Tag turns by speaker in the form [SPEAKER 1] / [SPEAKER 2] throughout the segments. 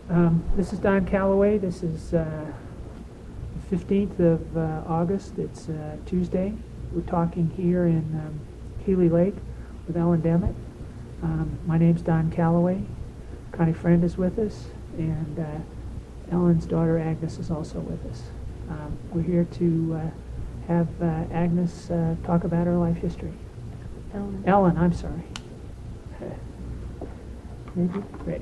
[SPEAKER 1] This is Don Calloway. This is the 15th of August. It's Tuesday. We're talking here in Healy Lake with Ellen Demmett. My name's Don Calloway. Connie Friend is with us, and Ellen's daughter Agnes is also with us. We're here to have Agnes talk about her life history. Ellen, I'm sorry. Ready.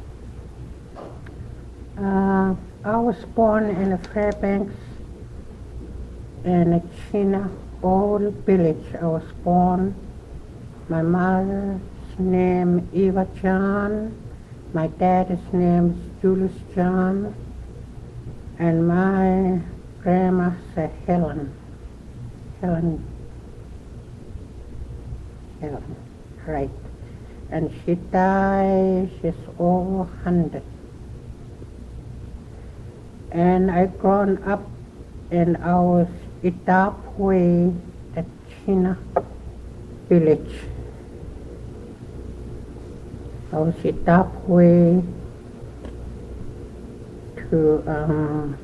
[SPEAKER 2] I was born in Fairbanks in a China old village. I was born. My mother's name Eva John. My dad's name is Julius John. And my grandma's Helen. Helen, right. And she died, she's over 100. And I grown up in our Itapue, the China village. I was Itapue to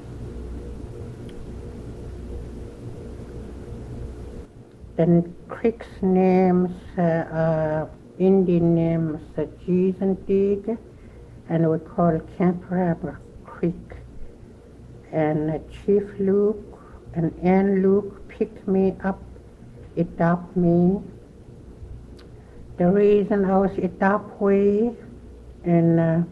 [SPEAKER 2] the creek's names, Indian names, G's and Dig, and we call Camp Rubber Creek. And Chief Luke and Ann Luke picked me up, adopted me. The reason I was adopted and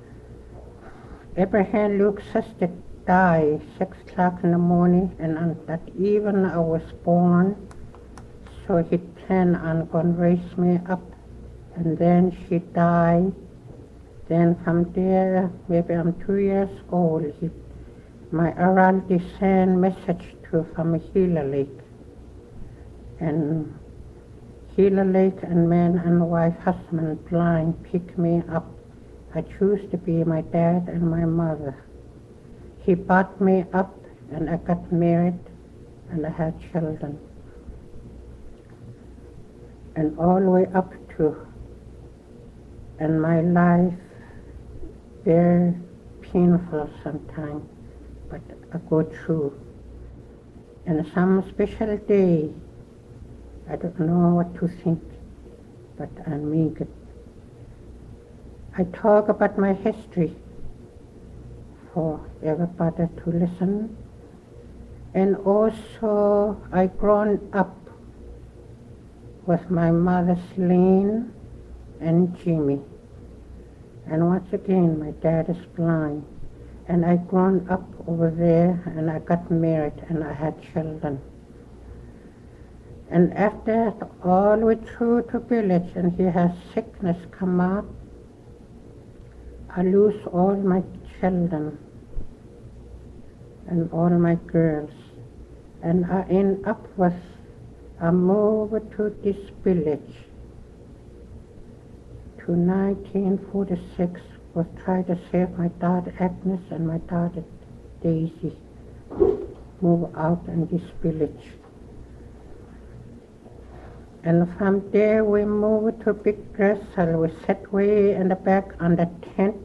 [SPEAKER 2] Abraham Luke's sister died 6 o'clock in the morning, and on that evening I was born. So he planned on going to raise me up, and then she died. Then from there, maybe I'm 2 years old, my Araldi sent message to from Gila Lake. And Gila Lake and man and wife, husband, blind, picked me up. I choose to be my dad and my mother. He brought me up, and I got married, and I had children. And all the way up to, and my life, very painful sometimes, but I go through. And some special day, I don't know what to think, but I make it. I talk about my history for everybody to listen. And also, I grown up with my mother's Lynn and Jimmy. And once again, my dad is blind. And I grown up over there, and I got married, and I had children. And after that, all the way through to village, and he has sickness come up, I lose all my children and all my girls. And I end up with, I moved to this village to 1946, was trying to save my daughter Agnes and my daughter Daisy, move out in this village. And from there we moved to Big Dressel. We sat way in the back on the tent.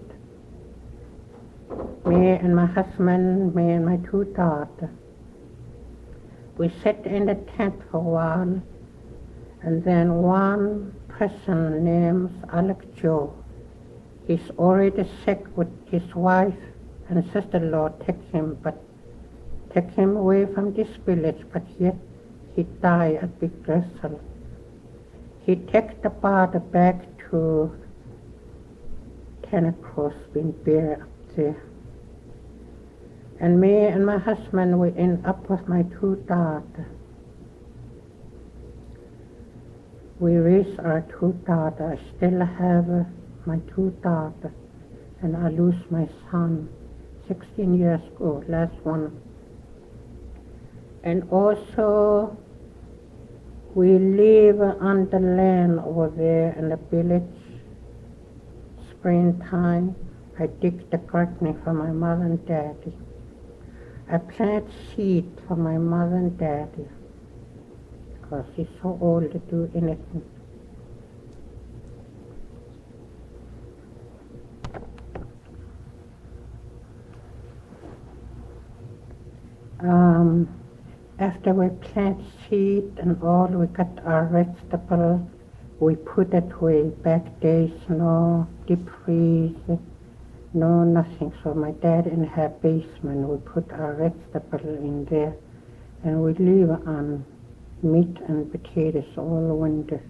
[SPEAKER 2] Me and my husband, me and my 2 daughters. We sat in the tent for a while, and then one person named Alec Joe, he's already sick with his wife and sister-in-law take him away from this village, but yet he died at Big Dressel. He took the body back to Tennessee, been buried up there. And me and my husband, we end up with my 2 daughters. We raised our 2 daughters. I still have my 2 daughters, and I lose my son, 16 years old, last one. And also, we live on the land over there in the village. Springtime, I dig the garden for my mother and daddy. I plant seed for my mother and daddy, because he's so old to do anything. After we plant seed and all, we got our vegetable. We put it away back days, no deep freeze, no nothing. So my dad in her basement, we put our vegetable in there, and we live on meat and potatoes all winter.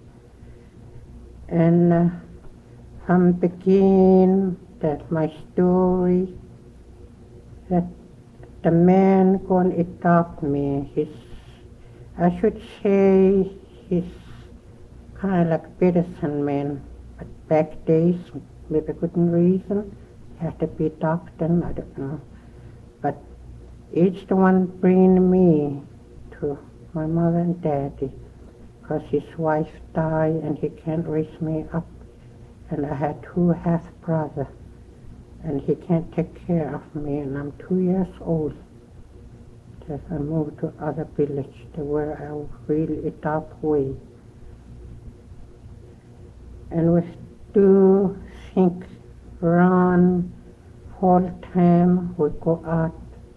[SPEAKER 2] And from begin that my story, that the man going to adopt me, I should say he's kind of like medicine man, but back days, maybe good reason, he had to be a doctor, I don't know. But he's the one bringing me to my mother and daddy, because his wife died and he can't raise me up. And I had 2 half-brothers, and he can't take care of me, and I'm 2 years old. Just I moved to other village to where I really adopt way. And we do think around fall time we go out.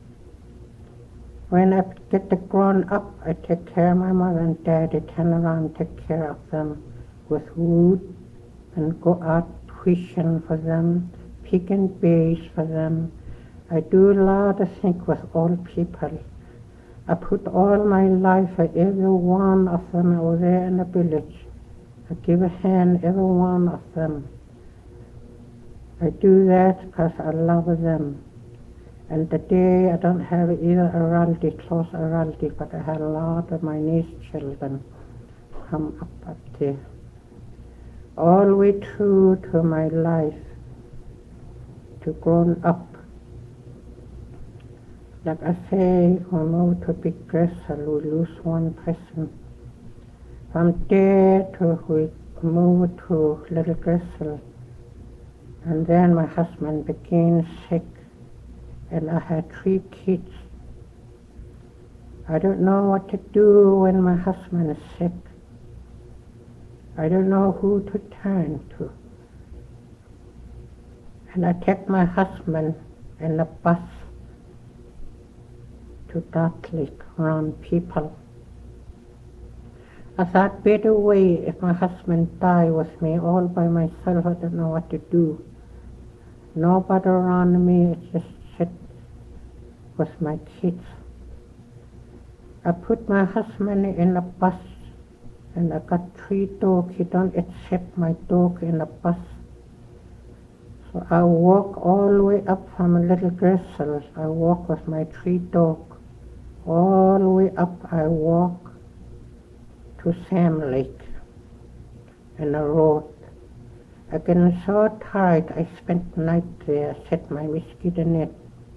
[SPEAKER 2] When I get grown up, I take care of my mother and daddy, turn around, take care of them with wood, and go out fishing for them, picking berries for them. I do a lot of things with all people. I put all my life for every one of them over there in the village. I give a hand every one of them. I do that because I love them. And today I don't have either a relative, close a relative, but I had a lot of my niece children come up there. All the way through to my life, to grown up. Like I say, we moved to Big Gressel, we lose one person. From there to we moved to Little Gressel. And then my husband became sick, and I had 3 kids. I don't know what to do when my husband is sick. I don't know who to turn to. And I take my husband in a bus to Dark Lake around people. I thought better way if my husband died with me all by myself. I don't know what to do. Nobody around me, just sit with my kids. I put my husband in a bus, and I got 3 dogs. He don't accept my dog in a bus. So I walk all the way up from Little Gressel. I walk with my 3 dogs. All the way up I walk to Sam Lake in the road. I get so tired, I spent the night there, set my mosquito net.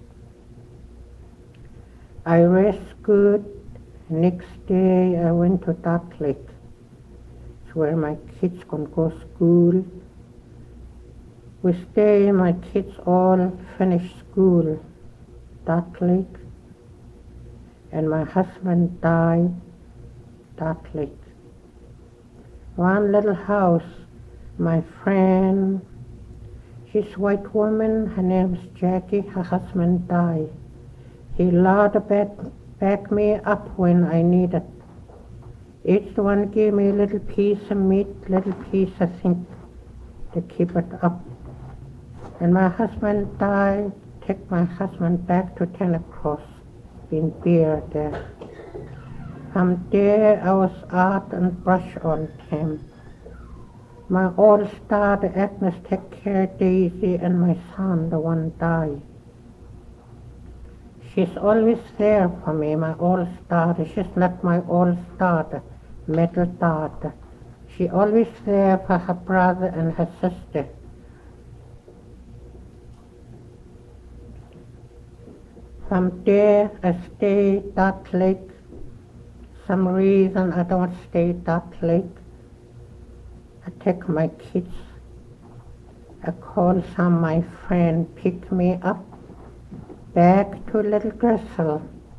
[SPEAKER 2] I rest good. Next day I went to Dark Lake. It's where my kids can go to school. We stay, my kids all finish school, Dark Lake. And my husband died, Dark Lake. One little house, my friend, she's a white woman, her name is Jackie, her husband died. He allowed to back me up when I needed. Each one gave me a little piece of meat, little piece of thing to keep it up. And my husband died, take my husband back to Tennecross, been buried there. From there I was out and brush all the time. My old star, the Agnes, take care of Daisy, and my son, the one died. She's always there for me, my old daughter. She's not my old daughter, middle daughter. She's always there for her brother and her sister. From there, I stay Dark Lake. Some reason I don't stay Dark Lake. I take my kids. I call some of my friends, pick me up, back to Little Gressel.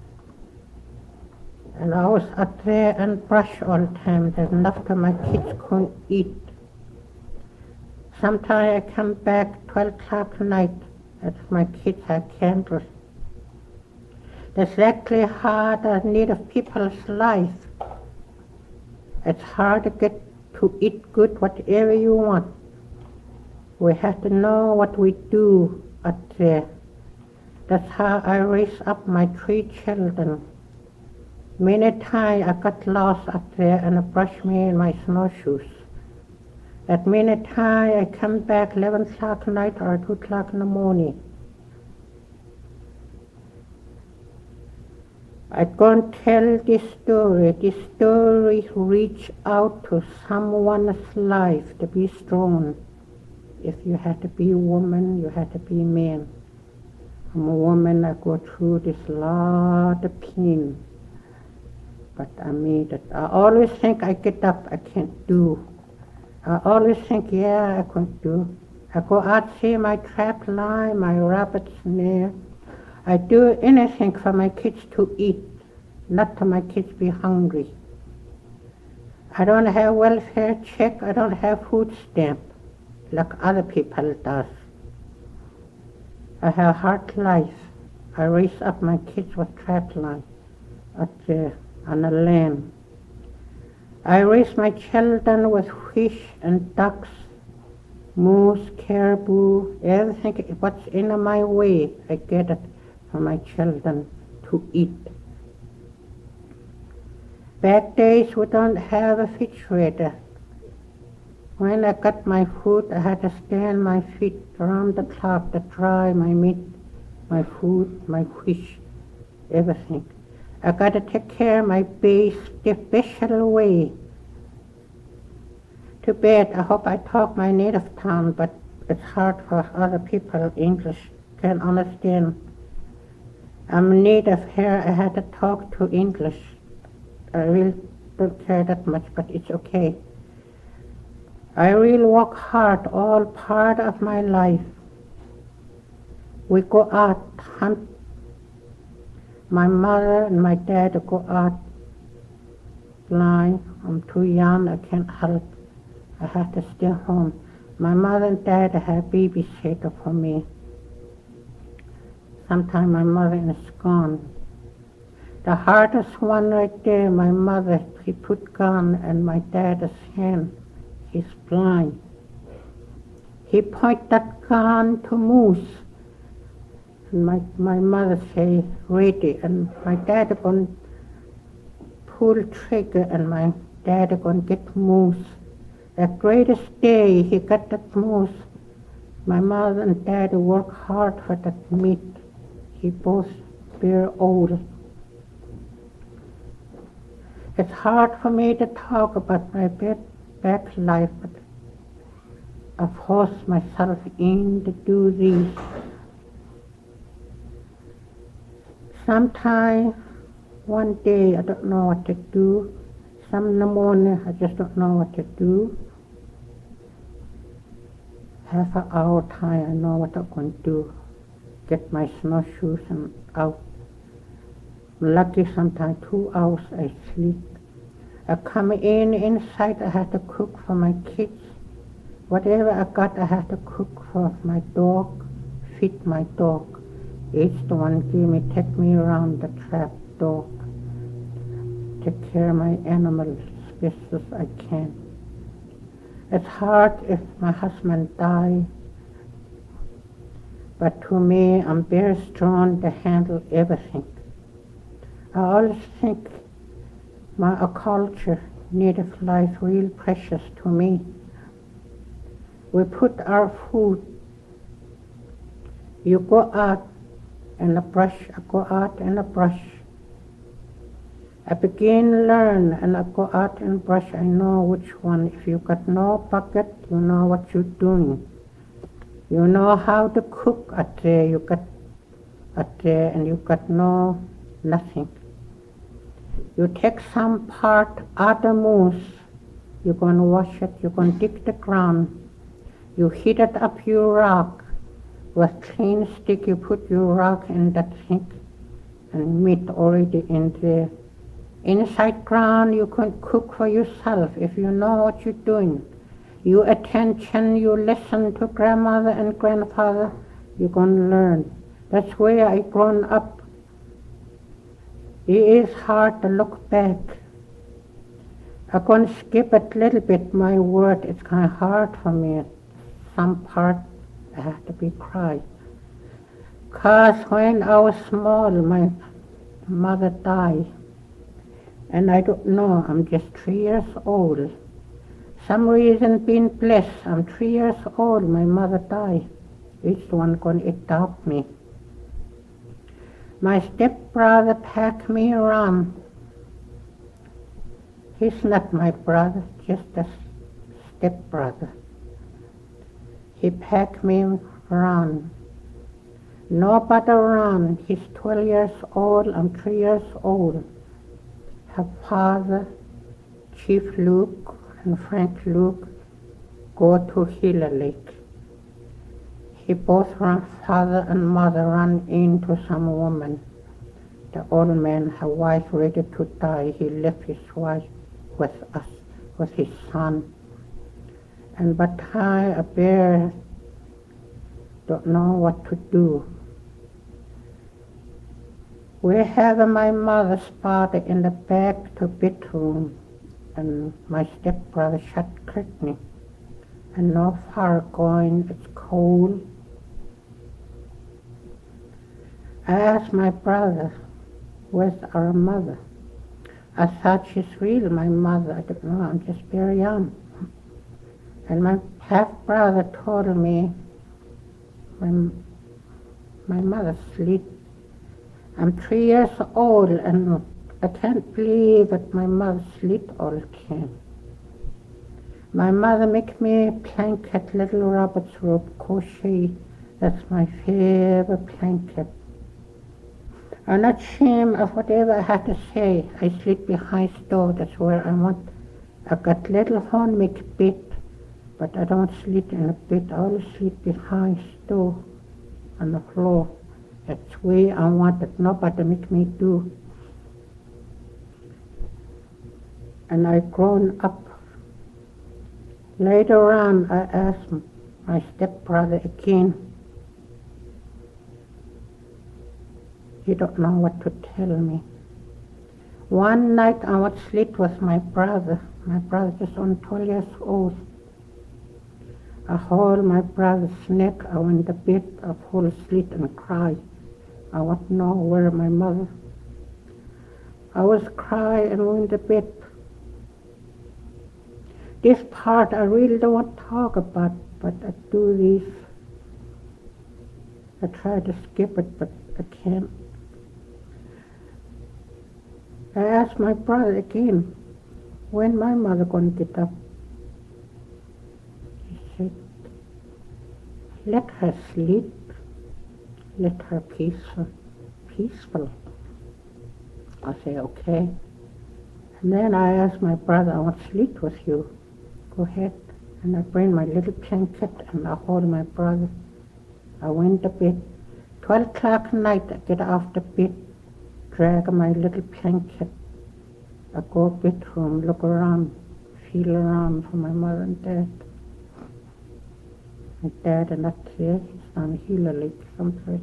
[SPEAKER 2] And I was up there and brush all the time. There's enough that my kids couldn't eat. Sometimes I come back 12 o'clock at night, as my kids had candles. That's exactly how the Native people's life. It's hard to get to eat good whatever you want. We have to know what we do out there. That's how I raised up my 3 children. Many times I got lost out there and I brushed me in my snowshoes. At many times I come back 11 o'clock at night or 2 o'clock in the morning. I'm going to tell this story. This story reach out to someone's life to be strong. If you had to be a woman, you had to be a man. I'm a woman, I go through this lot of pain. But I made it. I always think I get up, I can't do. I always think, yeah, I can't do. I go out, see my trap line, my rabbit snare. I do anything for my kids to eat, not to my kids be hungry. I don't have welfare check, I don't have food stamp like other people does. I have hard life. I raise up my kids with trap line out there on the land. I raise my children with fish and ducks, moose, caribou, everything what's in my way, I get it for my children to eat. Back days we don't have a refrigerator. When I got my food, I had to stand my feet around the clock to dry my meat, my food, my fish, everything. I got to take care of my base the special way. Too bad, I hope I talk my native tongue, but it's hard for other people, English, can't understand. I'm native here, I had to talk to English. I really don't care that much, but it's okay. I really work hard all part of my life. We go out, hunt. My mother and my dad go out blind. I'm too young, I can't help. I have to stay home. My mother and dad have babysitter for me. Sometimes my mother is gone. The hardest one right there, my mother, he put gun in my dad's hand. He's blind. He point that gun to moose. And my mother say, ready. And my dad going to pull trigger and my dad going to get moose. The greatest day he got that moose. My mother and dad work hard for that meat. He both very old. It's hard for me to talk about my back life, but I force myself in to do this. Sometime, one day, I don't know what to do. Some in the morning, I just don't know what to do. Half an hour time, I know what I'm going to do. Get my snowshoes and out. Lucky sometimes 2 hours I sleep. I come inside, I have to cook for my kids. Whatever I got, I have to cook for my dog, feed my dog. Each one take me around the trap dog. Take care of my animals as best as I can. It's hard if my husband dies, but to me, I'm very strong to handle everything. I always think my culture, native life, real precious to me. We put our food. You go out and a brush, I go out and a brush. I begin learn and I go out and brush, I know which one. If you got no bucket, you know what you're doing. You know how to cook out there, you got out there and you got nothing. You take some part out of moose, you're going to wash it, you're going to dig the ground, you heat it up your rock, with clean stick you put your rock in that sink, and meat already in there. Inside ground you can cook for yourself if you know what you're doing. You attention, you listen to grandmother and grandfather, you're going to learn. That's where I grown up. It is hard to look back. I'm going to skip a little bit my word. It's kind of hard for me. Some part I have to be cry. 'Cause when I was small, my mother died. And I don't know, I'm just 3 years old. Some reason being blessed, I'm 3 years old, my mother died. Each one going to adopt me. My stepbrother packed me around. He's not my brother, just a stepbrother. He packed me around. Nobody around. He's 12 years old, I'm 3 years old. Her father, Chief Luke and Frank Luke, go to Gila Lake. He both run, father and mother run into some woman. The old man, her wife ready to die. He left his wife with us, with his son. And but I, a bear, don't know what to do. We have my mother's body in the back to bedroom, and my stepbrother shut curtain. And no far going, it's cold. I asked my brother, where's our mother? I thought she's real, my mother. I don't know, I'm just very young. And my half-brother told me, my mother sleep. I'm 3 years old and I can't believe that my mother sleep all can. My mother make me a blanket, little Robert's robe, crochet. That's my favorite blanket. I'm not ashamed of whatever I have to say. I sleep behind stove, that's where I want. I got little homemade bed, but I don't sleep in a bed. I always sleep behind stove on the floor. That's the way I want it. Nobody make me do. And I grown up. Later on, I asked my stepbrother again. He don't know what to tell me. One night I was sleep with my brother. My brother just only 12 years old. I hold my brother's neck. I went to bed. I fall asleep and cry. I want to know where my mother. I was cry and went to bed. This part I really don't want to talk about, but I do this. I try to skip it, but I can't. I asked my brother again, when my mother going to get up? He said, let her sleep, let her peaceful. I say, okay. And then I asked my brother, I want to sleep with you. Go ahead. And I bring my little blanket and I hold my brother. I went to bed. 12 o'clock at night, I get off the bed, drag my little blanket. I go bedroom, look around, feel around for my mother and dad. My dad is not here, he's on Gila Lake someplace.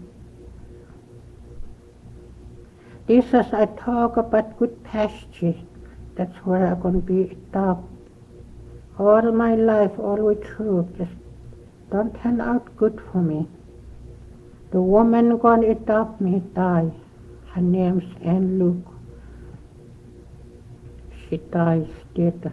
[SPEAKER 2] This is I talk about good pasture. That's where I'm going to be adopted. All my life, all the way through, just don't turn out good for me. The woman going to adopt me died. Her name's Ann Luke. She dies dead.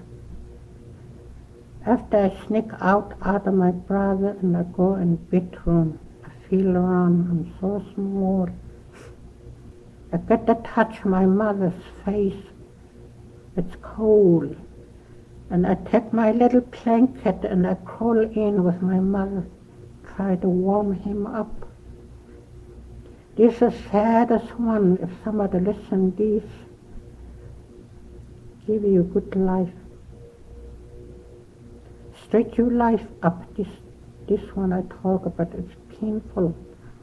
[SPEAKER 2] After I sneak out of my brother and I go in bedroom, I feel around, I'm so small. I get to touch my mother's face. It's cold. And I take my little blanket and I crawl in with my mother, try to warm him up. This is the saddest one. If somebody listen this, give you good life. Straight your life up. This one I talk about, it's painful.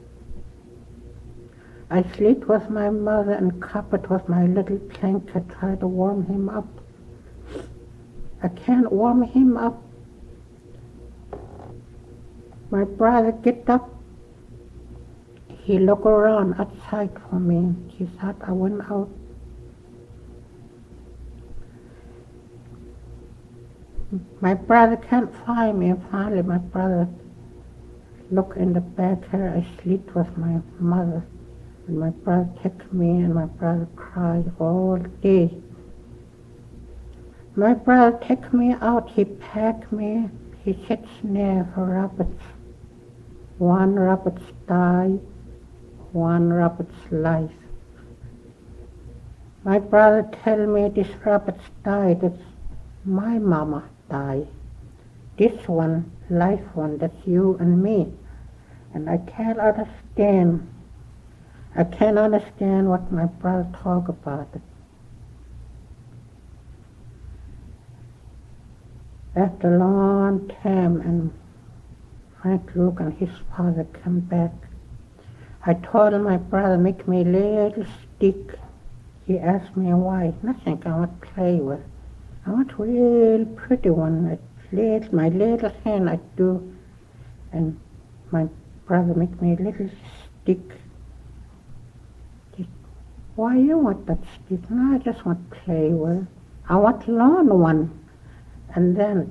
[SPEAKER 2] I sleep with my mother and covered with my little blanket, try to warm him up. I can't warm him up. My brother get up. He look around outside for me. He thought I went out. my brother can't find me. Finally, my brother look in the back here. I sleep with my mother. And my brother took me, and my brother cried all day. My brother took me out. He packed me. He sits near rabbits. One rabbit's died, one rabbit's life. My brother tell me this rabbit's died. It's my mama died. This one, life one, that's you and me. And I can't understand. I can't understand what my brother talk about it. After a long time, and Frank Luke and his father come back, I told my brother, make me a little stick. He asked me why. Nothing I want to play with. I want a real pretty one. My little hand I do. And my brother make me a little stick. Why you want that stick? No, I just want to play with it. I want a long one. And then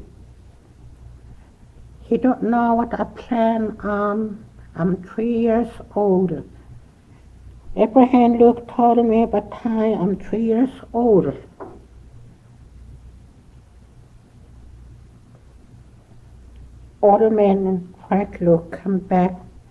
[SPEAKER 2] he don't know what I plan on. I'm 3 years old. Abraham Luke told me about time I'm 3 years old. Old man and Frank Luke come back.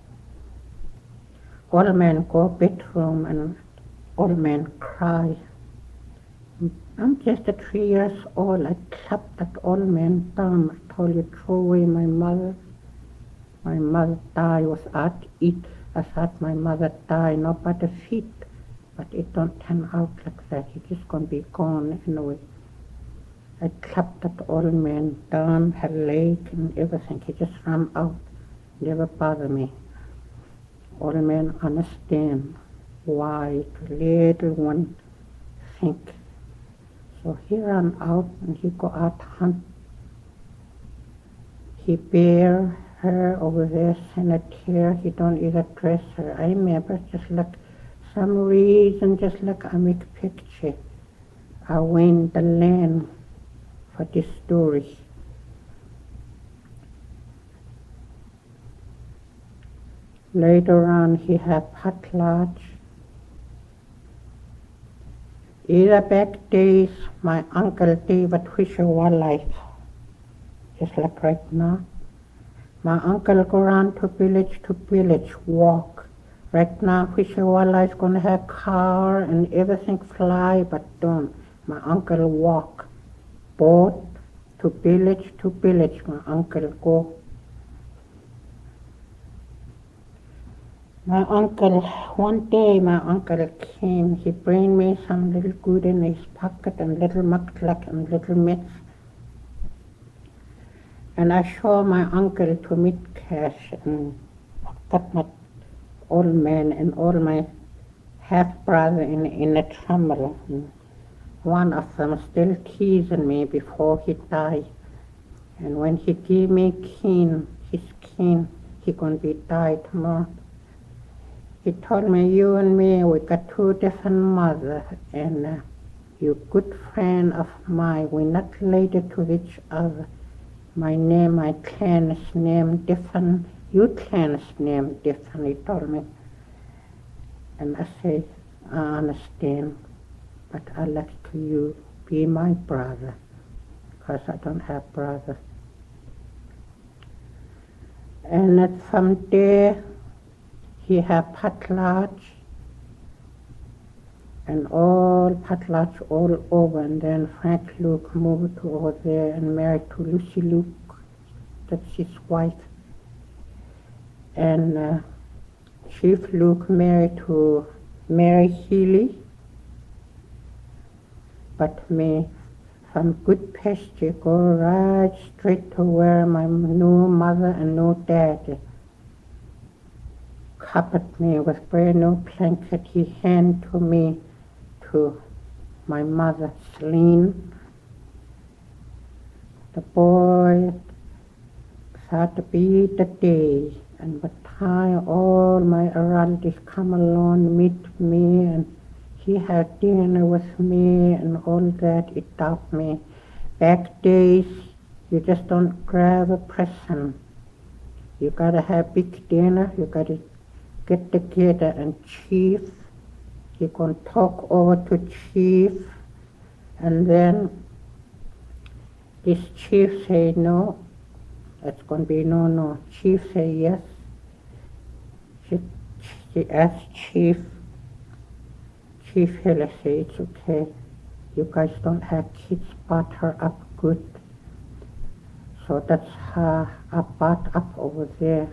[SPEAKER 2] Old man go bedroom and old man cry. I'm just 3 years old. I clapped that old man down. I told you, throw away my mother. My mother died without it. I thought my mother died, not by the feet. But it don't turn out like that. He's just going to be gone anyway. I clapped that old man down, her leg and everything. He just ran out. Never bothered me. Old man understand why the little one think. So he ran out and he go out hunt. He bear her over there, sanitary. He don't even dress her. I remember just like some reason, just like I make picture. I win the land for this story. Later on he had potlatch. Either back days, my uncle David Fisher wildlife, just like right now. My uncle go around to village, walk. Right now, Fisher wildlife gonna have car and everything fly, but don't. My uncle walk, boat to village, my uncle go. My uncle, one day my uncle came, he bring me some little good in his pocket and little muklak and little mitts. And I show my uncle to meet cash and got my old man and all my half-brother in a trouble. And one of them still teasing me before he died. And when he give me his cane, he gonna be died tomorrow. He told me, you and me, we got two different mothers, and you good friend of mine. We're not related to each other. My clan's name different, your clan's name different, he told me. And I say, I understand, but I'd like you be my brother, because I don't have brother. And from there, he had potlatch, and all potlatch all over, and then Frank Luke moved to over there and married to Lucy Luke, that's his wife. And Chief Luke married to Mary Healy, but me from good pasture go right straight to where my new mother and new dad covered me with brand new blanket. He handed to me to my mother, Celine. The boy thought to be the day, and by the time all my relatives come along, meet me, and he had dinner with me and all that, it taught me. Back days, You just don't grab a present. You gotta have big dinner. You gotta get together and chief. You can talk over to chief, and then this chief say no. That's gonna be no. Chief say yes. She asked Chief Hiller say it's okay. You guys don't have kids, brought her up good. So that's how I brought up over there.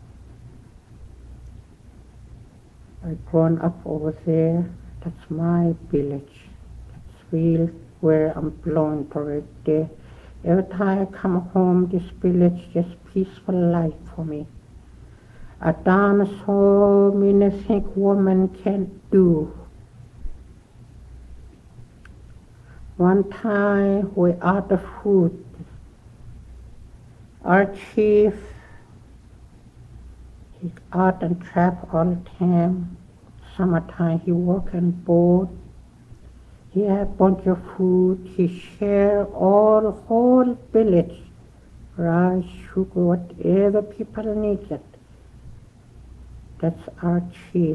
[SPEAKER 2] I grown up over there. That's my village. That's real where I'm blown to right there. Every time I come home, this village just peaceful life for me. I done so many things women can't do. One time we out of food. Our chief, he out and trap all the time. Summertime he work on boat. He had a bunch of food. He share all whole village, rice, sugar, whatever people needed. That's our chief.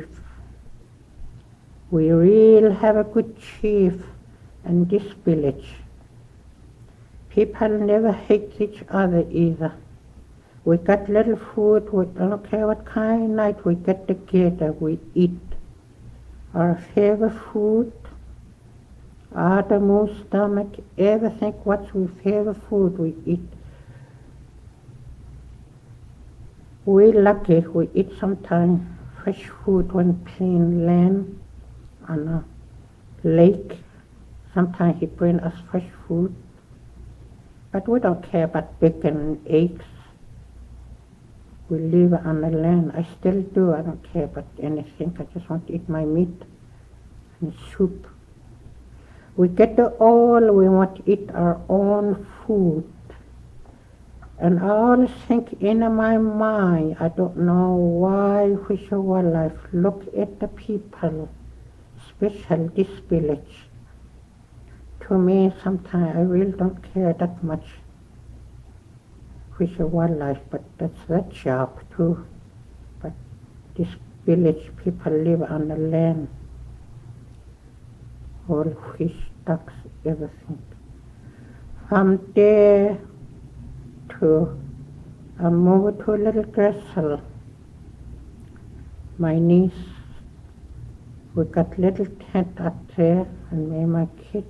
[SPEAKER 2] We really have a good chief in this village. People never hate each other either. We got little food, we don't care what kind of night we get together, we eat. Our favorite food, the moose stomach, everything what's our favorite food we eat. We lucky we eat sometimes fresh food when plain land on a lake. Sometimes he bring us fresh food. But we don't care about bacon and eggs. We live on the land. I still do. I don't care about anything. I just want to eat my meat and soup. We get the oil. We want to eat our own food. And I always think in my mind, I don't know why Fish of Wildlife look at the people, especially this village. To me, sometimes I really don't care that much Fish of Wildlife, but that's that job too. But this village, people live on the land, all fish, ducks, everything. From there to I moved to Little Gressel. My niece, we got little tent up there, and me and my kids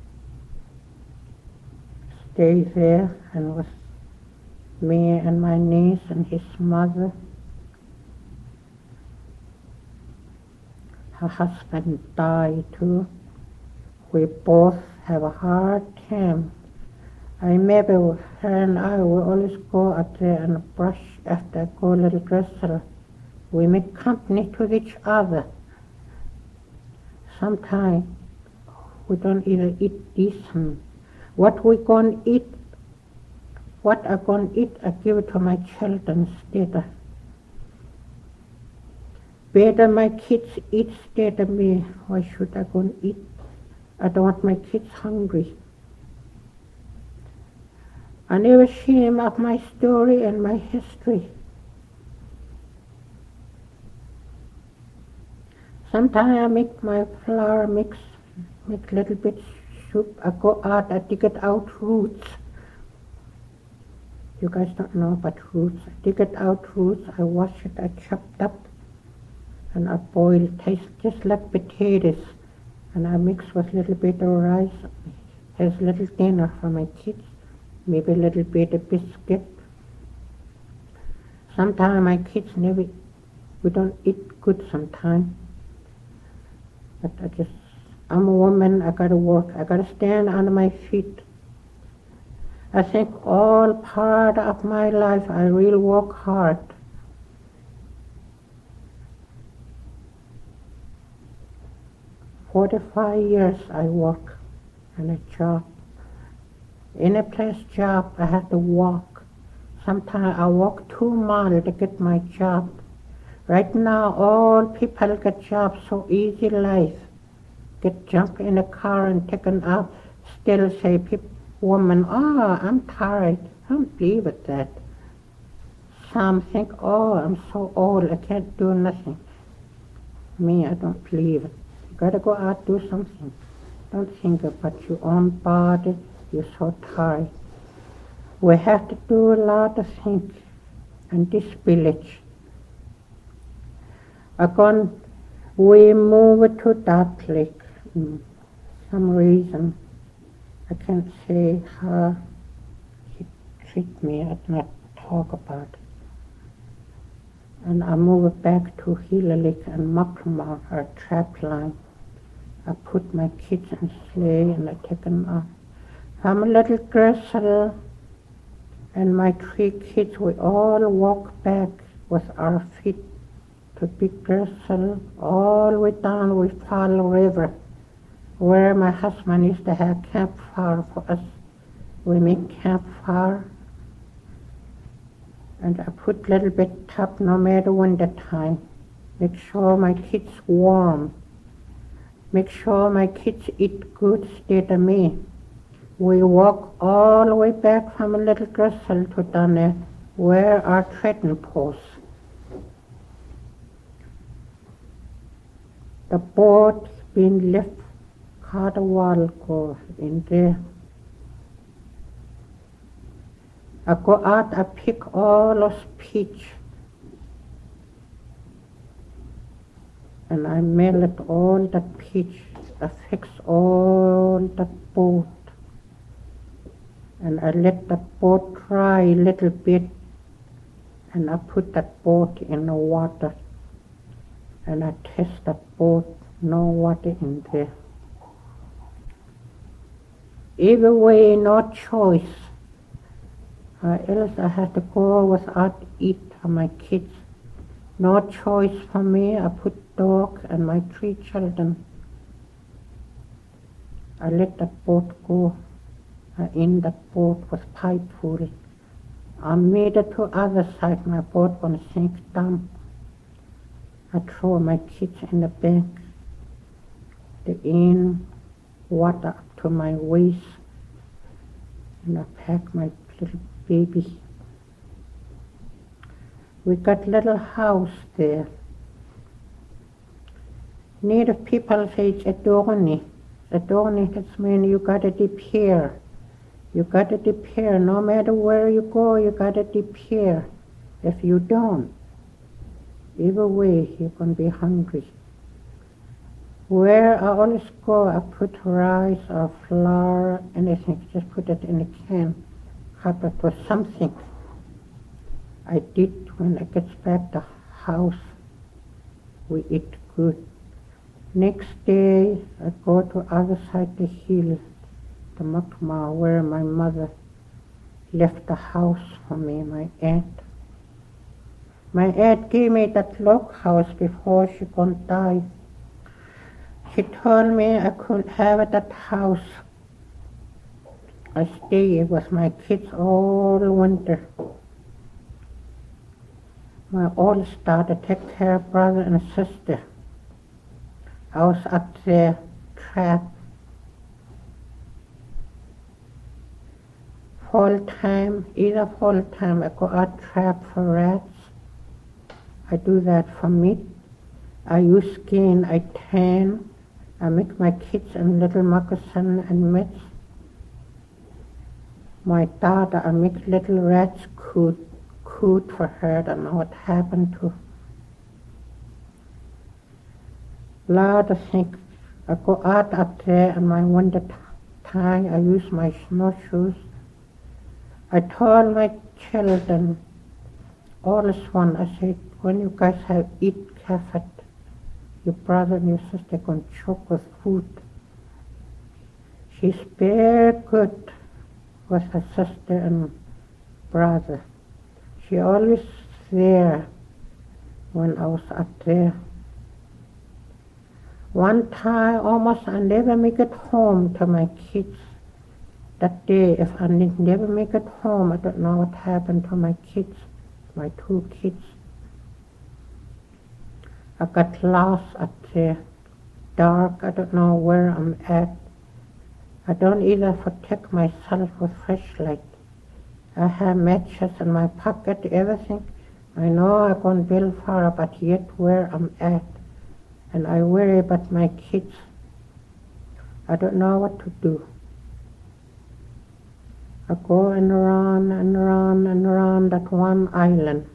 [SPEAKER 2] stay there, and with me and my niece and his mother. Her husband died too. We both have a hard time. I remember her and I would always go up there and brush after I go Little Gressel. We make company to each other. Sometimes we don't even eat decent. What we gonna eat, what I gonna eat, I give it to my children instead. Better my kids eat instead of me. Why should I gonna eat? I don't want my kids hungry. I never shame of my story and my history. Sometimes I make my flour mix, make little bit soup. I go out, I dig it out roots. You guys don't know about roots. I dig it out roots, I wash it, I chop it up, and I boil it. Tastes just like potatoes. And I mix with little bit of rice. Has little dinner for my kids. Maybe a little bit of biscuit. Sometimes my kids we don't eat good sometimes. But I'm a woman, I gotta work, I gotta stand on my feet. I think all part of my life I really work hard. For 45 years I work in a job. In a place job I have to walk. Sometimes I walk 2 miles to get my job. Right now all people get jobs so easy life. Get jump in a car and taken out. Still say woman, oh, I'm tired. I don't believe it that. Some think, oh, I'm so old, I can't do nothing. Me, I don't believe it. You gotta go out, do something. Don't think about your own body. You're so tired. We have to do a lot of things in this village. Again, we moved to Dark Lake. Some reason, I can't say how he treat me. I do not talk about it. And I moved back to Hilalik and Mucklemore, our trap line. I put my kids in sleigh and I take them out. I'm a little Gressel and my 3 kids, we all walk back with our feet to Big Gressel, all the way down we Fall River, where my husband used to have campfire for us. We make campfire. And I put a little bit top no matter winter time. Make sure my kids warm. Make sure my kids eat good instead of me. We walk all the way back from a Little Gressel to down there where our trading posts. The boat being left quite a while ago in there. I go out, I pick all those peach and I melt all that peach. I fix all that boat and I let that boat dry a little bit and I put that boat in the water and I test that boat, no water in there. Either way, no choice. Else I had to go without eat for my kids. No choice for me. I put dog and my 3 children. I let that boat go. I in that boat with pipe full. I made it to other side. My boat gonna sink down. I throw my kids in the back. The in water up to my waist. And I pack my little baby. We got little house there. Native people say it's Adorni. Adorni, that means you gotta dip here. You gotta dip here. No matter where you go, you gotta dip here. If you don't, either way, you're gonna be hungry. Where I always go, I put rice or flour, anything, just put it in a can. Cup it with something. I did when I get back to house. We eat good. Next day, I go to other side the hill, the Mucklemore, where my mother left the house for me, my aunt. My aunt gave me that log house before she gonna die. She told me I could have that house. I stayed with my kids all winter. My oldest daughter take care of brother and sister. I was up there trapped. Fall time, either fall time I go out trap for rats. I do that for meat. I use skin, I tan. I make my kids in little moccasin and mitts. My daughter, I make little rats coot for her. I don't know what happened to. Lot of things. I go out up there in my winter time. I use my snowshoes. I told my children, all this one, I said, when you guys have eat kafat, your brother and your sister can choke with food. She's very good with her sister and brother. She always there when I was up there. One time almost I never make it home to my kids. That day, if I never make it home, I don't know what happened to my kids, my 2 kids. I got lost up there, dark, I don't know where I'm at. I don't either protect myself with flashlight. I have matches in my pocket, everything. I know I've gone very far, but yet where I'm at. And I worry about my kids. I don't know what to do. I go and around and around and around that one island.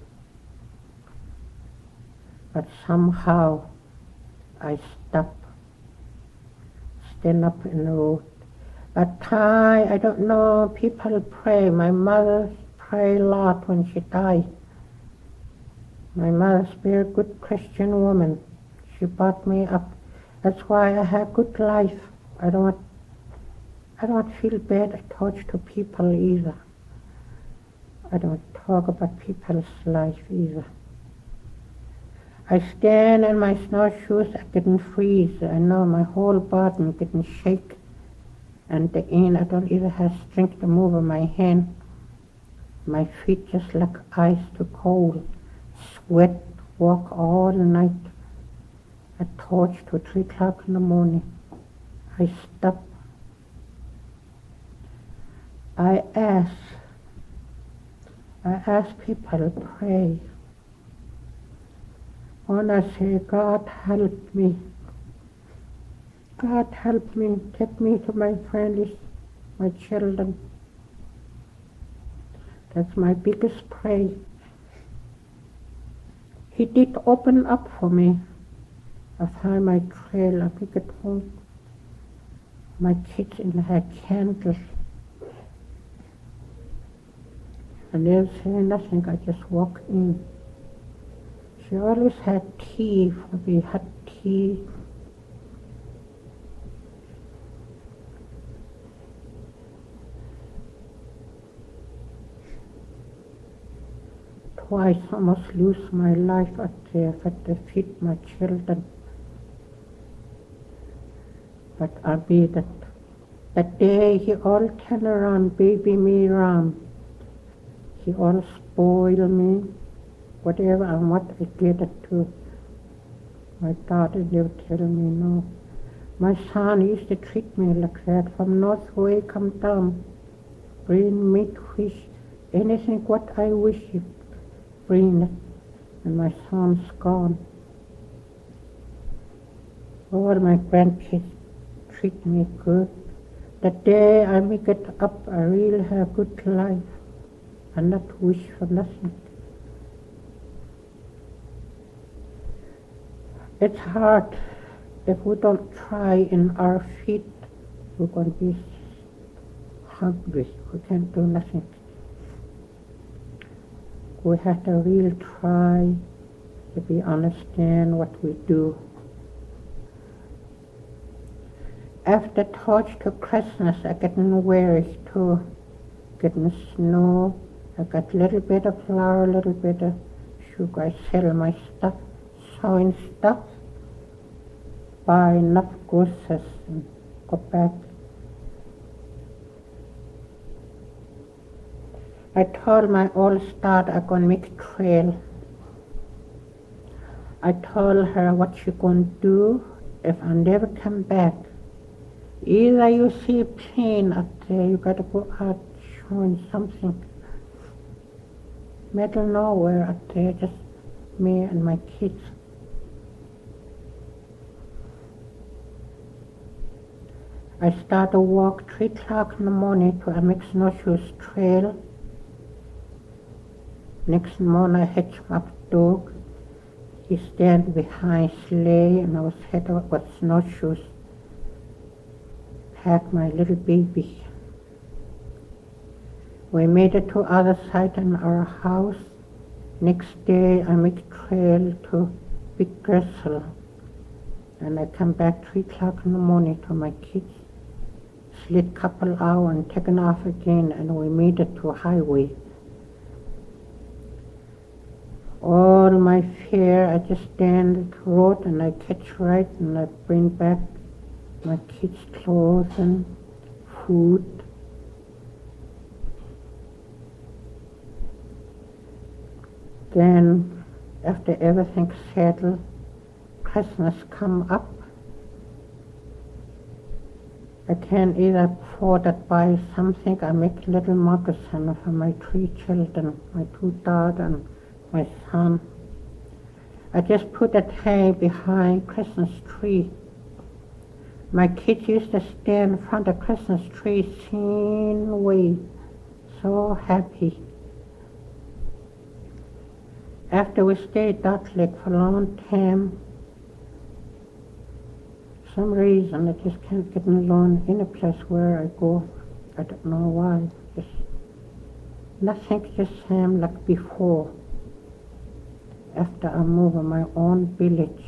[SPEAKER 2] But somehow I stop, stand up in the road. But I don't know, people pray. My mother prayed a lot when she died. My mother's a very good Christian woman. She brought me up. That's why I have good life. I don't feel bad I talk to people either. I don't talk about people's life either. I stand in my snowshoes, I getting freeze. I know my whole body getting shake. And again, I don't even have strength to move my hand. My feet just like ice to cold. Sweat, walk all night. I torch to 3 o'clock in the morning. I stop. I ask people to pray. When I say, God help me. God help me, take me to my friends, my children. That's my biggest prayer. He did open up for me. I find my trail, I pick it home. My kids in her candles. And they'll say nothing, I just walk in. She always had tea for me, hot tea. Twice I almost lose my life out there for to feed my children. But I made it. That day he all turned around, baby me around. He all spoil me. Whatever I want, I get it too. My daughter never tell me no. My son used to treat me like that. From North Way come down. Bring meat, fish, anything what I wish you bring it. And my son's gone. All my grandkids treat me good. The day I make it up, I really have good life. I not wish for nothing. It's hard. If we don't try in our feet, we're going to be hungry. We can't do nothing. We have to really try if we understand what we do. After torch to Christmas, I getting weary too. Getting snow. I got a little bit of flour, a little bit of sugar. I sell my stuff, sewing stuff. Buy enough groceries and go back. I told my old start I'm going to make a trail. I told her what she going to do if I never come back. Either you see a plane up there, you got to go out showing something. Middle nowhere up there, just me and my kids. I start to walk 3 o'clock in the morning to a mixed snowshoes trail. Next morning I hitch my dog. He stand behind sleigh and I was headed with snowshoes. Pack my little baby. We made it to other side in our house. Next day I make trail to Big Gristle. And I come back 3 o'clock in the morning to my kids. Sleep couple hours and taken off again and we made it to a highway. All my fear, I just stand at the road and I catch right and I bring back my kids' clothes and food. Then, after everything's settled, Christmas come up. I can either afford to buy something. I make little moccasin for my 3 children, my 2 daughters and my son. I just put a hay behind Christmas tree. My kids used to stand in front of Christmas tree, singing away, so happy. After we stayed at Dot Lake for a long time, some reason I just can't get alone in a place where I go. I don't know why. Just nothing just same like before. After I move in my own village.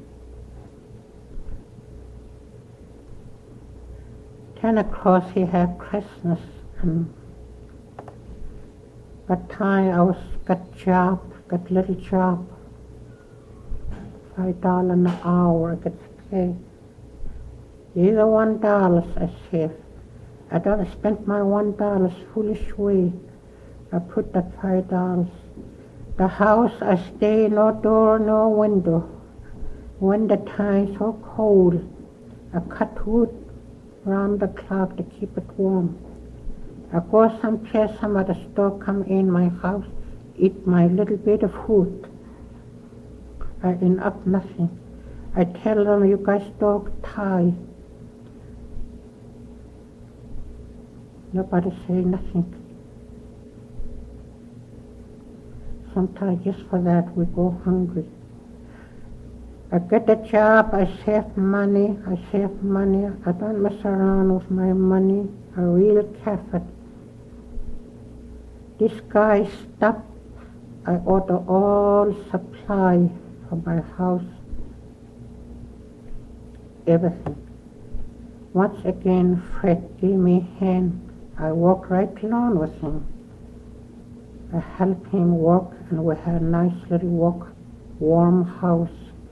[SPEAKER 2] 10 o'clock he had Christmas, and by the time I was got little job, $5 an hour, I could say. Either $1 I save. I don't spend my $1 foolish way. I put that $5. The house I stay, no door, no window. Winter time so cold. I cut wood round the clock to keep it warm. I go someplace, some other store come in my house, eat my little bit of food. I end up nothing. I tell them, you guys don't tie. Nobody say nothing. Sometimes just for that we go hungry. I get a job, I save money. I don't mess around with my money. I real careful. This guy stuff, I order all supply for my house. Everything. Once again, Fred gave me hand. I walk right along with him. I help him work, and we had a nice little warm house.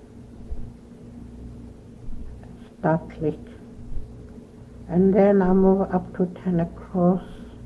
[SPEAKER 2] Dot Lake. And then I move up to Tana Cross.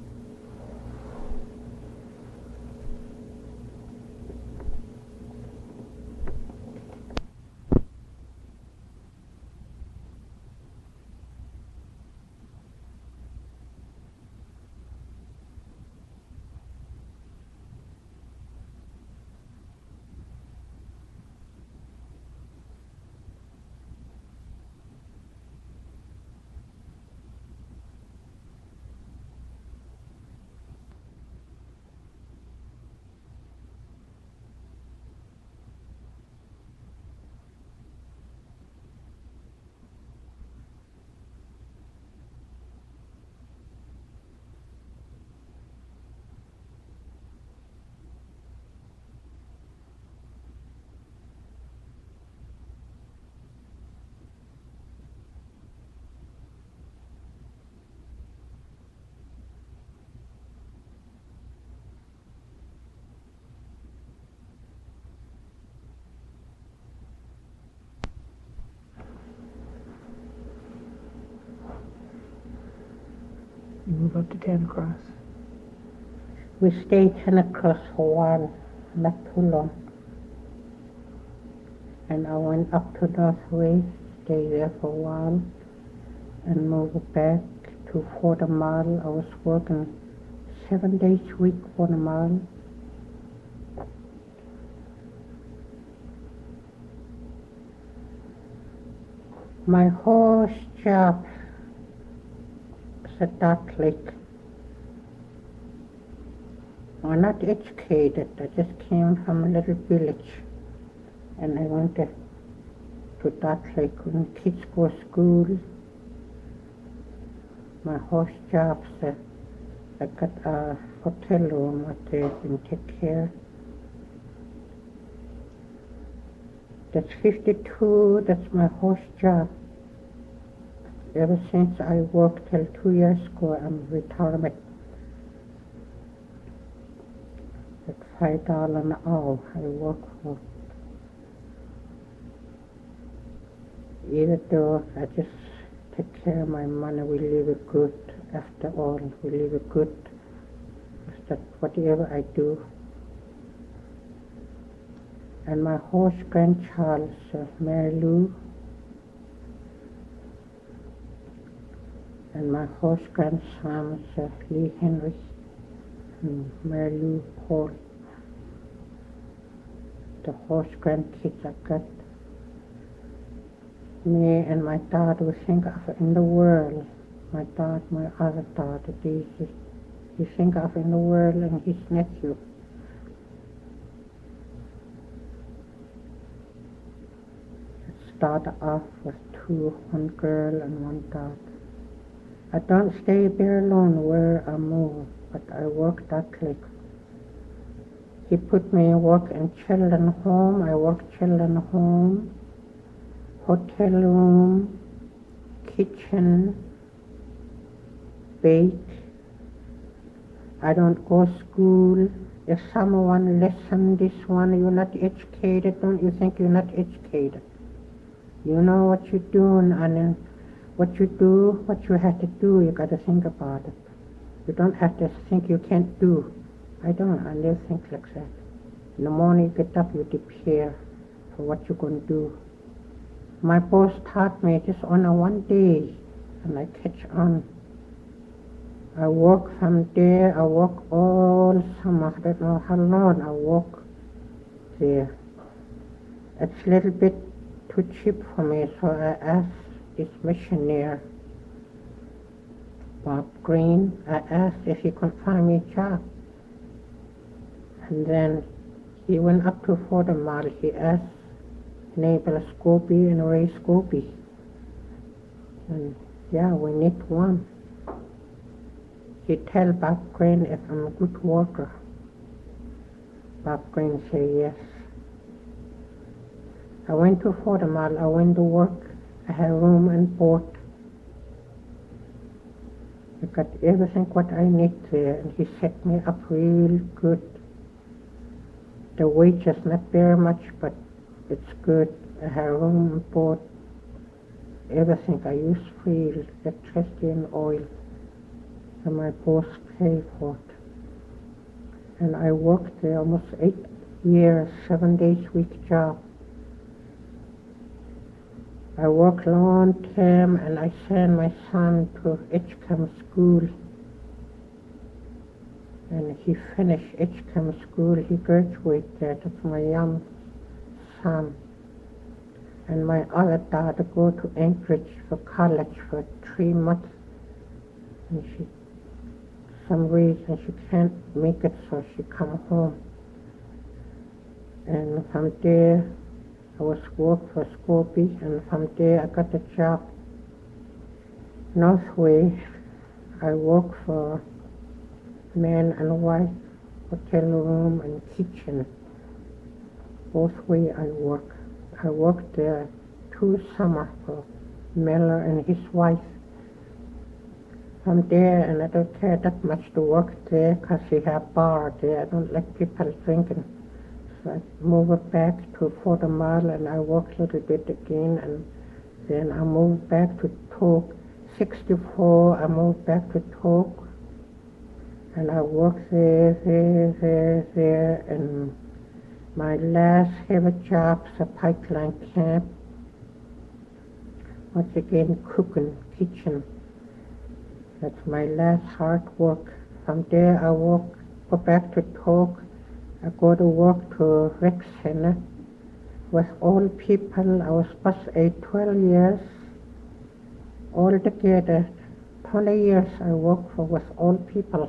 [SPEAKER 1] You move up to Tana Cross.
[SPEAKER 2] We stayed Tana Cross for a while, not too long. And I went up to Northway, stayed there for a while, and moved back to Fort Mile. I was working 7 days a week, Fort Mile. My whole job is at Dot Lake. I'm not educated. I just came from a little village, and I went to Dot Lake when kids go to school. My whole job is I got a hotel room out there and take care. That's 52, that's my whole job. Ever since I worked till 2 years ago, I'm retirement. At $5 an hour I work for. Even though I just take care of my money, we live it good. After all, we live it good. That whatever I do. And my horse grandchild, Mary Lou, and my horse grandsons, Lee Henry and Mary Lou Paul. The horse grandkids I got. Me and my dad, we think of in the world. My dad, my other daughter, Daisy. We think of in the world and his nephew. It started off with two, one girl and one daughter. I don't stay there alone where I move, but I work that clique. He put me in work in children home. I work children home, hotel room, kitchen, bake. I don't go school. If someone listen this one, you're not educated, don't you think you're not educated? You know what you're doing, and then what you do, what you have to do, you got to think about it. You don't have to think you can't do. I don't, I never think like that. In the morning you get up, you prepare for what you're going to do. My boss taught me this on a one day, and I catch on. I work from there, I work all summer, I don't know how long I work there. It's a little bit too cheap for me, so I asked this missionary, Bob Green, I asked if he could find me a job. And then he went up to Fort Mall, he asked neighbor Scobie and Ray Scobie. And yeah, we need one. He tell Bob Green if I'm a good worker. Bob Green say yes. I went to Fort Mall, I went to work, I had room and board. I got everything what I need there, and he set me up real good. The wage is not very much, but it's good. I have room and board, everything. I use free electricity and oil, and my boss pay for it. And I worked there almost 8 years, 7 days a week job. I worked long time, and I sent my son to Edgecombe School. And he finished Edgecombe School, he graduated there. That's my young son. And my other daughter go to Anchorage for college for 3 months. And she, some reason she can't make it, so she come home. And from there, I was work for Scobie, and from there I got a job. Northway, I work for man and wife, hotel room and kitchen. Both way I work. I worked there 2 summers for Miller and his wife. From there, and I don't care that much to work there because he have bar there. I don't like people drinking. So I moved back to Fort Mall, and I worked a little bit again, and then I moved back to Tok. 64, I moved back to Tok, and I worked there, and my last heavy job's a pipeline camp. Once again, cooking, kitchen. That's my last hard work. From there, I go back to Tok. I go to work to rec center with old people. I was supposed to 12 years. All together, 20 years I worked for with old people.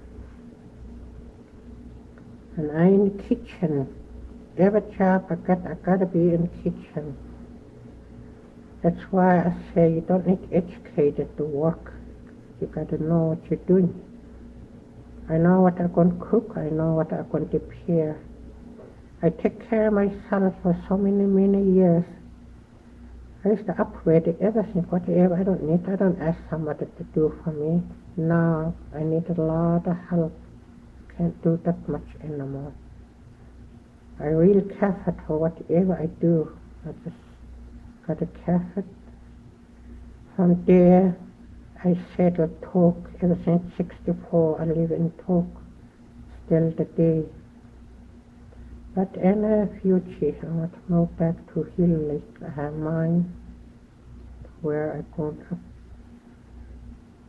[SPEAKER 2] And I in the kitchen. Every job I gotta be in the kitchen. That's why I say you don't need educated to work. You gotta know what you're doing. I know what I'm going to cook. I know what I'm going to prepare. I take care of myself for so many years. I used to upgrade everything, whatever I don't need. I don't ask somebody to do for me. Now I need a lot of help. Can't do that much anymore. I really careful for whatever I do. I just got to careful. From there, I settled Tok ever since 64. I live in Tok still today. But in the future, I want to move back to Hill Lake. I have mine where I grew up.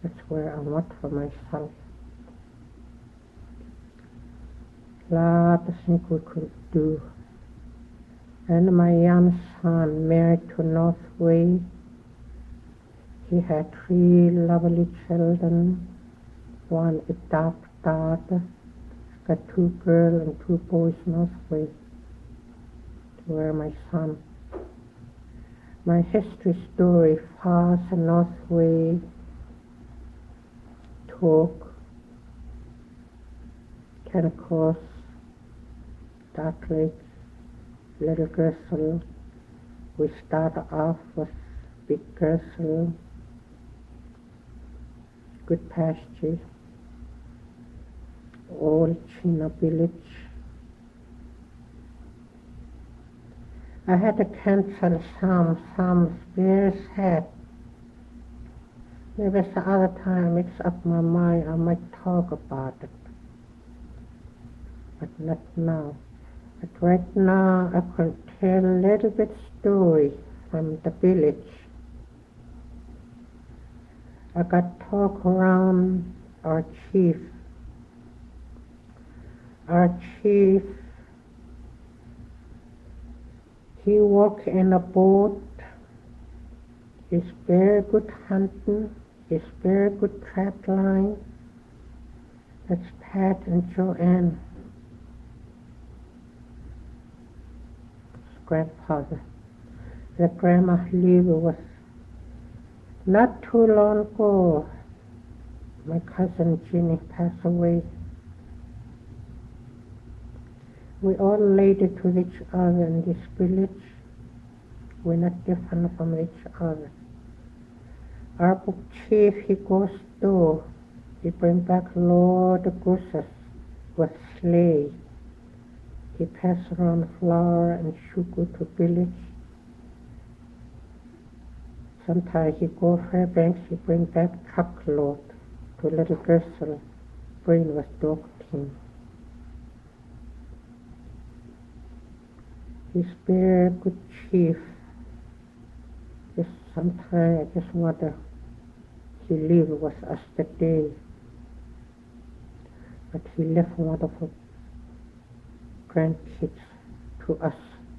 [SPEAKER 2] That's where I want for myself. Lot of things we could do. And my young son married to Northway. He had 3 lovely children, 1 adopted daughter, got 2 girls and 2 boys Northway, to where my son. My history story, Father Northway, talk, Kennicott, Dark Lake, Little Gristle. We start off with Big Gristle, Good Pasture, Old Chino Village. I had to cancel some very sad. Maybe the other time it's up my mind, I might talk about it. But not now. But right now I can tell a little bit story from the village. I got talk around our chief. Our chief, he work in a boat. He's very good hunting. He's very good trap line. That's Pat and Joanne. His grandfather. The grandma Leva was not too long ago. My cousin Ginny passed away. We all related to each other in this village. We're not different from each other. Our book chief, he goes to, he bring back a lot of gooses with sleigh. He pass around flour and sugar to village. Sometimes he go Fairbanks, he bring back truckload to Little Gristle, bring with dog team. He's very good chief. Just sometimes I just wonder he live with us today. But he left wonderful grandkids to us.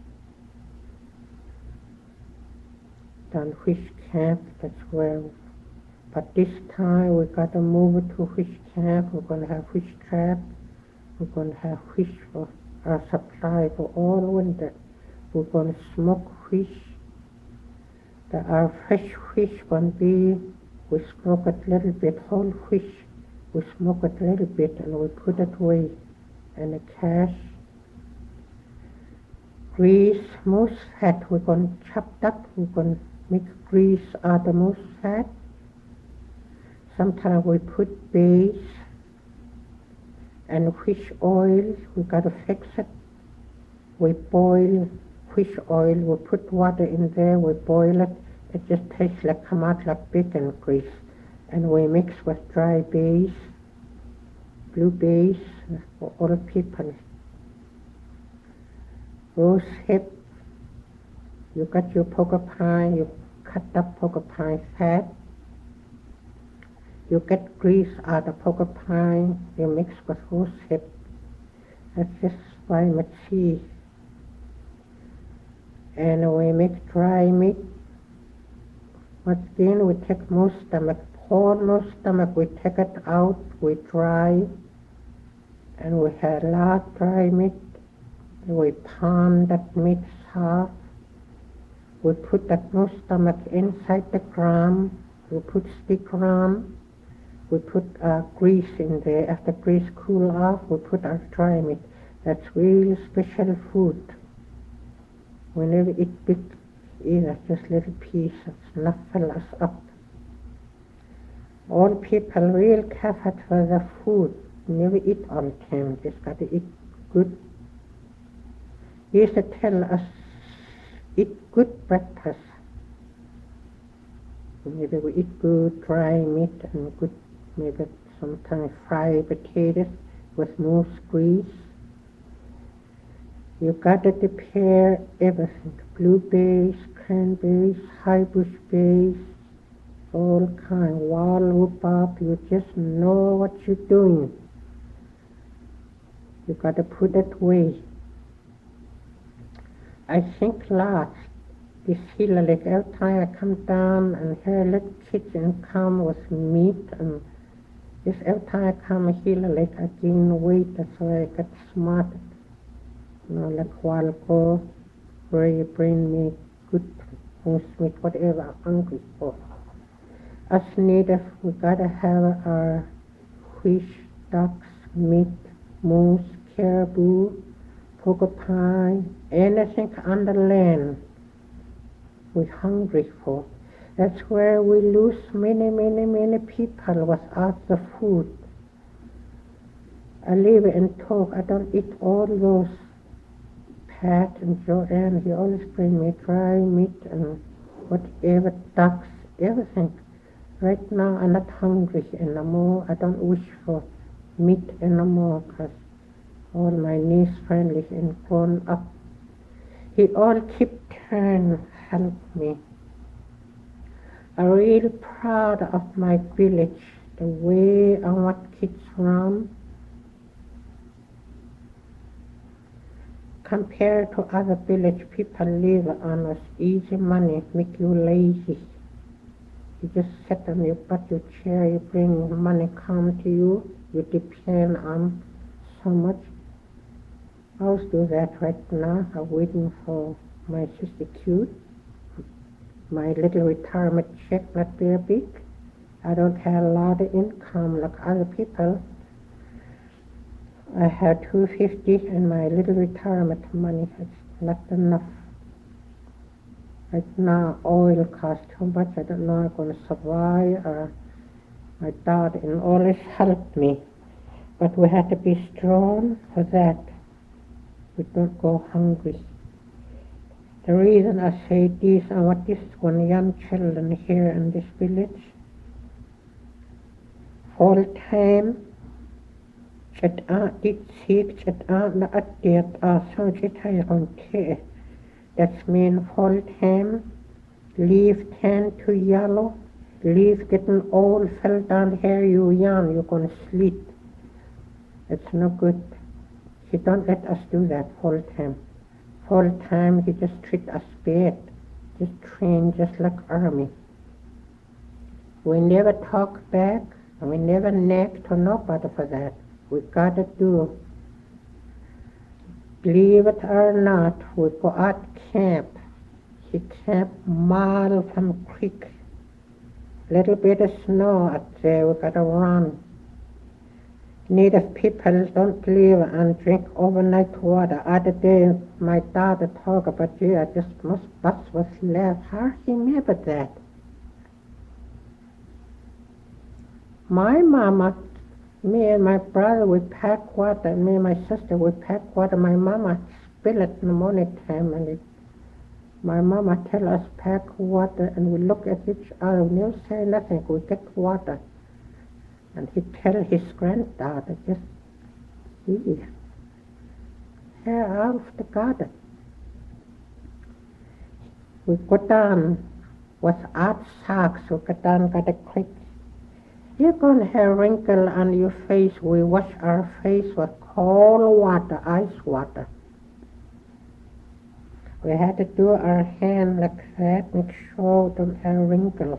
[SPEAKER 2] Done fish camp, that's where. But this time we got to move it to fish camp. We're going to have fish trap. We're going to have fish for our supply for all winter. We're going to smoke fish. Our fresh fish won't be, we smoke it a little bit, whole fish, we smoke it a little bit and we put it away in the cache. Grease, moose fat, we're going to chop that, we're going to make grease out of moose fat. Sometimes we put base and fish oil, we got to fix it. We boil fish oil, we put water in there, we boil it. It just tastes like, come out like bacon grease. And we mix with dry base, blue base for all people. Rose hip, you got your porcupine, you cut up porcupine fat. You get grease out of porcupine, you mix with rose hip. That's just why machi. And we make dry meat. Once again, we take most stomach, whole most stomach, we take it out, we dry, and we have a lot dry meat. We pound that meat soft. We put that most stomach inside the gram. We put stick ram. We put grease in there. After grease cool off, we put our dry meat. That's really special food. We never eat big either, just little piece. It's enough fill us up. All people real careful for the food. Never eat all the time. Just got to eat good. He used to tell us, eat good breakfast. Maybe we eat good dry meat and good, maybe sometimes fried potatoes with moose grease. You got to prepare everything. Blueberries, cranberries, high bush berries, all kind, wall whoop up, you just know what you're doing. You got to put it away. I think last, this hill, like every time I come down and hear little kitchen come with meat, and this every time I come here, like I gain weight, that's why I get smart. You know, like a while ago, where you bring me good moose meat, whatever I'm hungry for. As native, we gotta have our fish, ducks, meat, moose, caribou, porcupine, anything on the land we're hungry for. That's where we lose many people without the food. I live and talk, I don't eat all those. Pat and Joanne, he always bring me dry meat and whatever, ducks, everything. Right now I'm not hungry anymore. I don't wish for meat anymore because all my niece friendly and grown up. He all keep trying help me. I'm real proud of my village, the way I want kids run. Compared to other village, people live on us easy money, make you lazy. You just sit on your butt, your chair, you bring money come to you, you depend on so much. I always do that right now. I'm waiting for my sister Cute. My little retirement check, not very big. I don't have a lot of income like other people. I have $250 and my little retirement money is not enough. Right now, oil costs too much. I don't know if I'm going to survive. My daughter and always helped me. But we have to be strong for that. We don't go hungry. The reason I say this and what this one young children here in this village, all time, chat out dit seek, chat out na attiat so chat hay. That's mean fall time, leaf turn to yellow, leaf getting old, fell down here, you young, you're gonna sleep. It's no good. He don't let us do that fall time. Fall time, he just treat us bad. Just train just like army. We never talk back, and we never nag to nobody for that. We gotta do. Believe it or not, we go out camp. He camp mile from creek. Little bit of snow out there, we gotta run. Native people don't believe and drink overnight water. Other day, my daughter talked about, I just must bust was left. How he remember that? My mama, me and my brother, we pack water. Me and my sister, we pack water. My mama spill it in the morning time, and my mama tell us pack water, and we look at each other. We never say nothing. We get water. And he tell his granddaughter, just see, here out of the garden. We go down without socks, we go down by the creek. You're going to have wrinkle on your face. We wash our face with cold water, ice water. We had to do our hand like that, make sure we don't have wrinkles.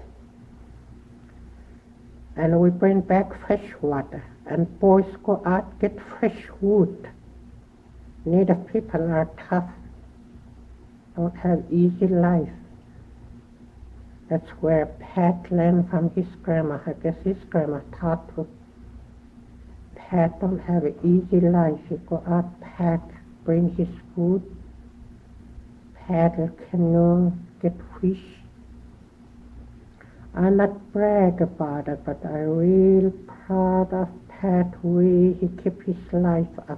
[SPEAKER 2] And we bring back fresh water, and boys go out get fresh wood. Native people are tough, don't have easy life. That's where Pat learned from his grandma. I guess his grandma taught him. Pat don't have an easy life. He go out, pack, bring his food, paddle canoe, get fish. I not brag about it, but I'm real proud of Pat way he keep his life up.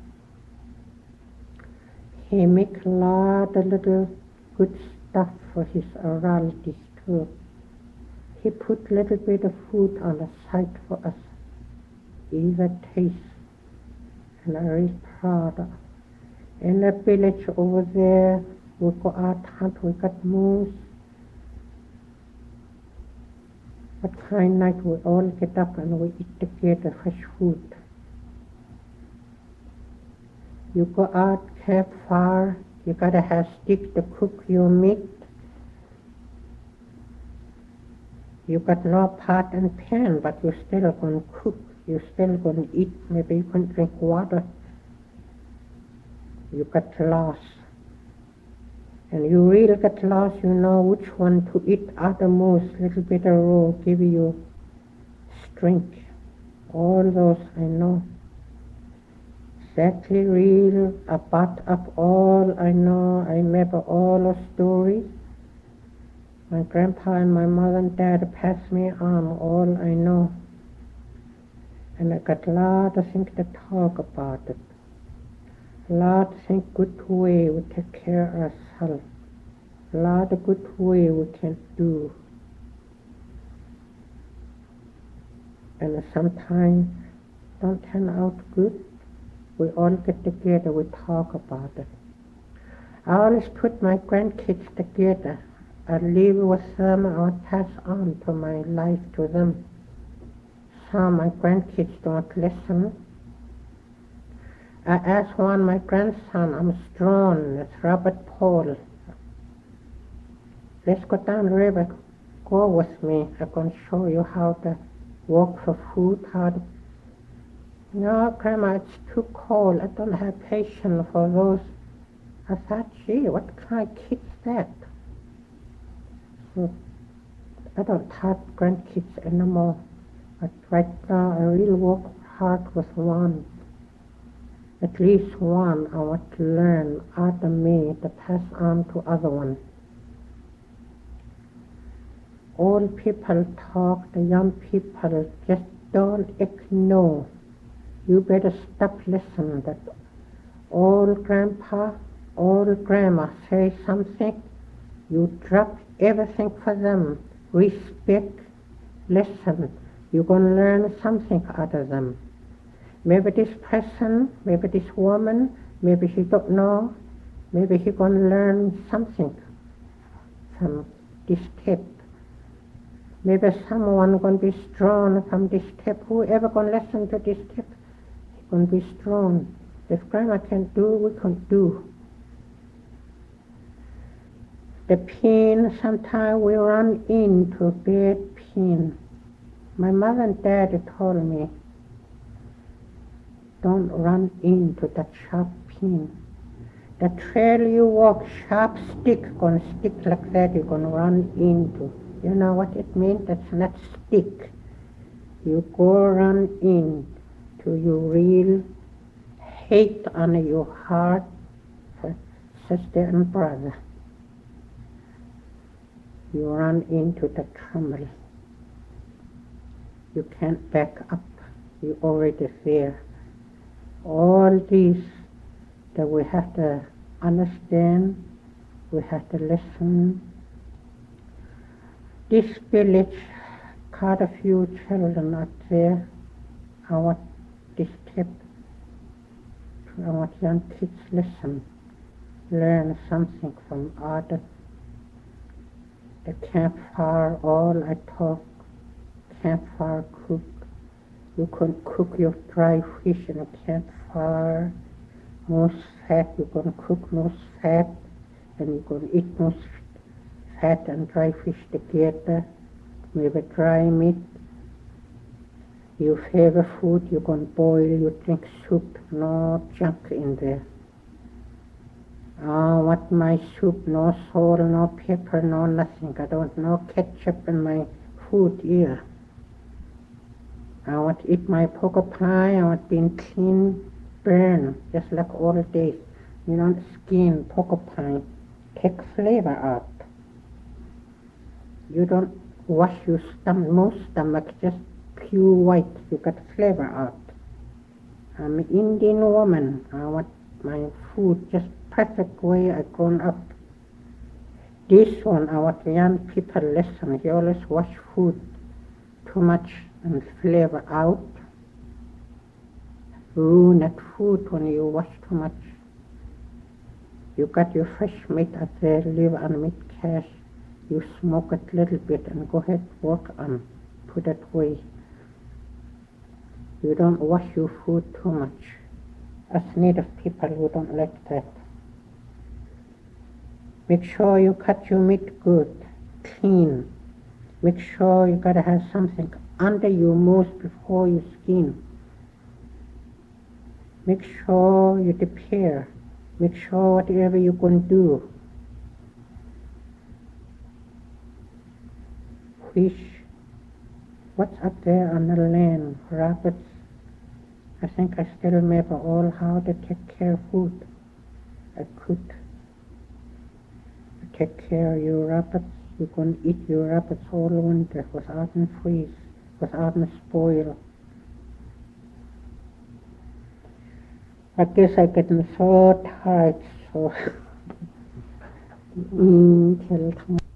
[SPEAKER 2] He make a lot of little good stuff for his oralities too. He put little bit of food on the side for us, even taste, and I'm real proud of. In the village over there, we go out hunt, we got moose. But kind night we all get up and we eat together fresh food. You go out campfire, you gotta have stick to cook your meat. You got no pot and pan, but you still gonna cook. You still gonna eat. Maybe you can drink water. You got lost. And you really get lost, you know which one to eat outermost, little bit of roll, give you strength. All those I know. Exactly real about of all I know. I remember all the stories. My grandpa and my mother and dad passed me on, all I know. And I got a lot of things to talk about it. A lot of things good way we take care of ourselves. A lot of good way we can do. And sometimes don't turn out good. We all get together, we talk about it. I always put my grandkids together. I live with them, I would pass on to my life to them. Some my grandkids don't listen. I asked one, my grandson, I'm strong, it's Robert Paul. Let's go down the river, go with me. I'm going to show you how to walk for food, how to... No, Grandma, it's too cold. I don't have patience for those. I thought, gee, what kind of kid's that? So I don't have grandkids anymore. But right now I really work hard with one. At least one I want to learn out of me to pass on to other one. Old people talk, the young people just don't ignore. You better stop listening that old grandpa, old grandma say something, you drop everything for them. Respect, listen. You're going to learn something out of them. Maybe this person, maybe this woman, maybe he don't know, maybe he going to learn something from this tip. Maybe someone going to be strong from this tip. Whoever going to listen to this tip, he going to be strong. If grandma can do, we can do. The pain, sometimes we run into bad pain. My mother and dad told me, don't run into that sharp pain. The trail you walk, sharp stick, gonna stick like that, you're gonna run into. You know what it means? That's not stick. You go run into your real hate on your heart for sister and brother. You run into the trouble. You can't back up. You're already there. All these that we have to understand, we have to listen. This village got a few children out there. I want this tip. I want young kids listen, learn something from others. The campfire, all I talk, campfire cook. You can cook your dry fish in a campfire. Moose fat, you can cook moose fat, and you can eat moose fat and dry fish together. Maybe dry meat. Your favorite food, you can boil, you drink soup, no junk in there. I want my soup, no salt, no pepper, no nothing. I don't know ketchup in my food here. I want to eat my poker pie, I want being clean, burn, just like all the days. You don't skin poker pie, take flavor out. You don't wash your stomach, most stomach, just pure white, you got flavor out. I'm an Indian woman, I want my food just perfect way I grown up. This one, I want young people listen, you always wash food too much and flavor out. Ruin that food when you wash too much. You got your fresh meat out there, live on meat cash. You smoke it a little bit and go ahead work on. put it away. You don't wash your food too much. Us native people, we don't like that. Make sure you cut your meat good, clean. Make sure you gotta have something under your mouth before you skin. Make sure you prepare. Make sure whatever you're going to do. Fish, what's up there on the land? Rabbits. I think I still remember all how to take care of food. I could take care of your rabbits. You can eat your rabbits all winter without them freeze, without them spoil. I guess I'm getting so tired, so till tomorrow.